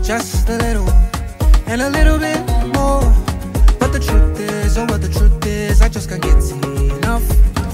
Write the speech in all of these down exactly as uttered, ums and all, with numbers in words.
just a little, and a little bit more. But the truth is, oh, but the truth is, I just can't get enough.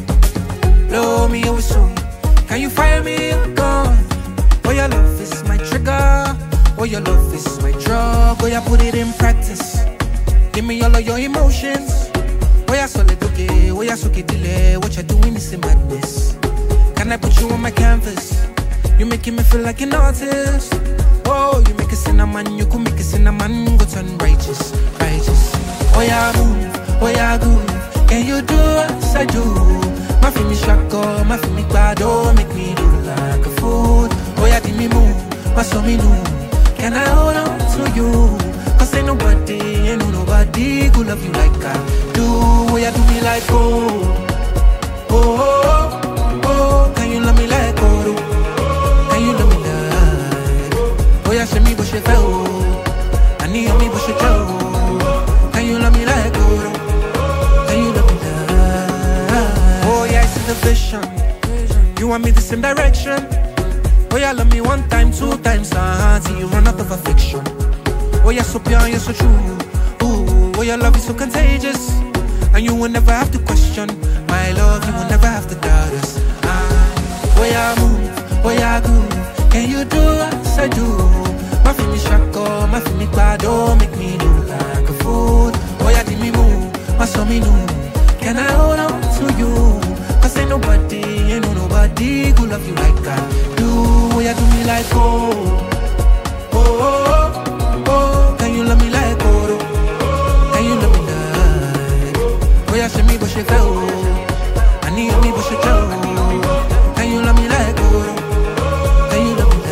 Blow me away soon. Can you fire me a gun? Oh, your love is my trigger. Oh, your love is my drug. Oh, yeah, put it in practice. Give me all of your emotions. Oh, yeah, so let okay. Oh, yeah, so get delay. What you're doing is in madness. Can I put you on my canvas? You making me feel like an artist. Oh, you make a cinnamon. You could make a cinnamon. Go turn righteous, righteous. Oh, yeah, move. Oh, yeah, good. Can you do as I do? My feel me shako, my feel me bado. Make me do like a fool. Oh, yeah, did me move. What's on me new? Can I hold on to you? Cause ain't nobody, ain't no nobody could love you like I do. Oh, yeah, do me like oh. Oh, oh, oh. Can you love me like oh? Can you love me like oh, yeah, show me what you feel. I need me what you do. Can you love me like oh? Can you love me like oh, yeah, I see the vision. You want me the same direction. Oh, yeah, love me one time, two times, uh-huh, till you run out of affection. Oh, you're so pure, you're so true. Ooh, oh, your love is so contagious. And you will never have to question my love, you will never have to doubt us. Ah, oh, yeah, move, oh, yeah, good. Can you do as I do? My feel me shako, my feel me bado. Make me look like a fool. Oh, yeah, did me move, my soul me new. Can I hold on to you? Cause ain't nobody, ain't no nobody who love you like I do. Oh, yeah, do me like oh. Oh, oh, oh. Can you love me like oh? Can you love me like oh, yeah, show me what you feel. I need me what you do. Can you love me like oh? Can you love me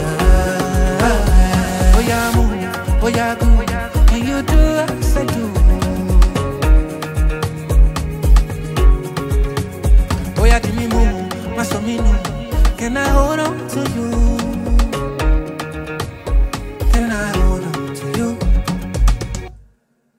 like oh, yeah, move, oh, yeah, good. Can you do as I do? Oh, yeah, did me move, my soul me new. Can I hold on to you?